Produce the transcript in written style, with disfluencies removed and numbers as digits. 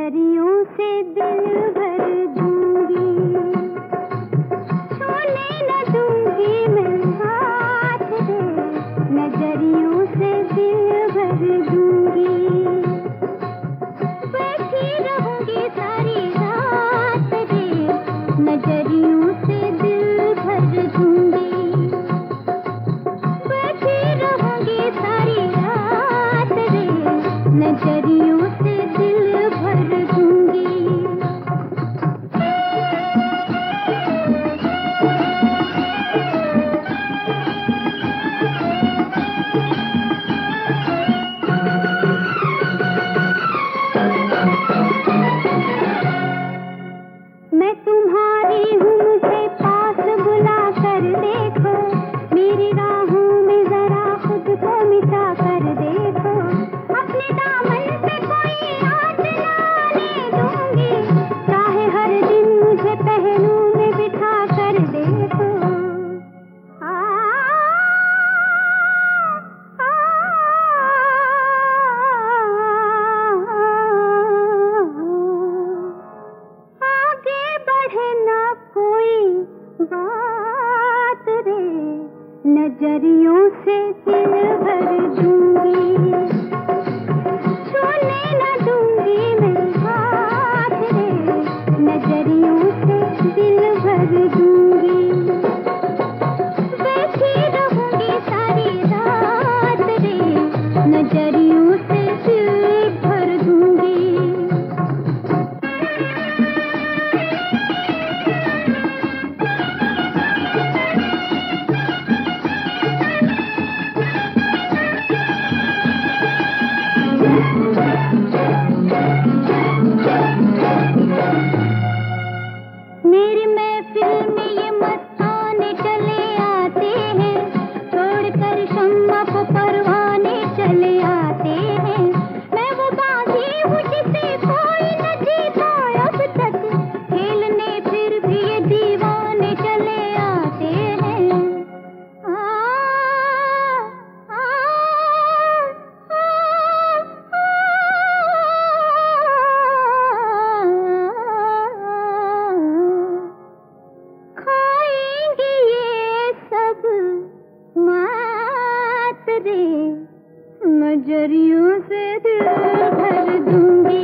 नजरियों से दिल भर दूंगी, छूने न दूंगी मैं हाथ रे, नजरियों से दिल भर दूंगी। बैठी रहूंगी सारी रात रे, नजरियों से दिल भर दूंगी। बैठी रहूंगी सारी रात रे, नजरियों से दिल भर दूंगी। मैं तुम्हारी हूँ, मुझे पास बुला कर देखो, मेरी राहों में जरा खुद को मिटा कर देखो। अपने दामन पे कोई हाथ ना आने दूंगी, चाहे हर दिन मुझे पहलू में बिठा कर देखो। आगे बढ़े ना कोई बात रे, नजरियों से दिल भर दूंगी। छूने न दूंगी मैं हाथ रे, नजरियों से दिल भर दूंगी। बैठी रहूंगी सारी रात रे, नजरियों से दिल भर दूंगी। मेरी महफिल में ये मस्ताने चले आते हैं, छोड़कर शम्मा को परवाने चले आते हैं। मैं वो बाजी हूँ जिसे कोई न जीता अब तक, खेलने फिर भी ये दीवाने चले आते हैं। खाएंगे ये सब मात रे, नजरियों से दिल भर दूंगी।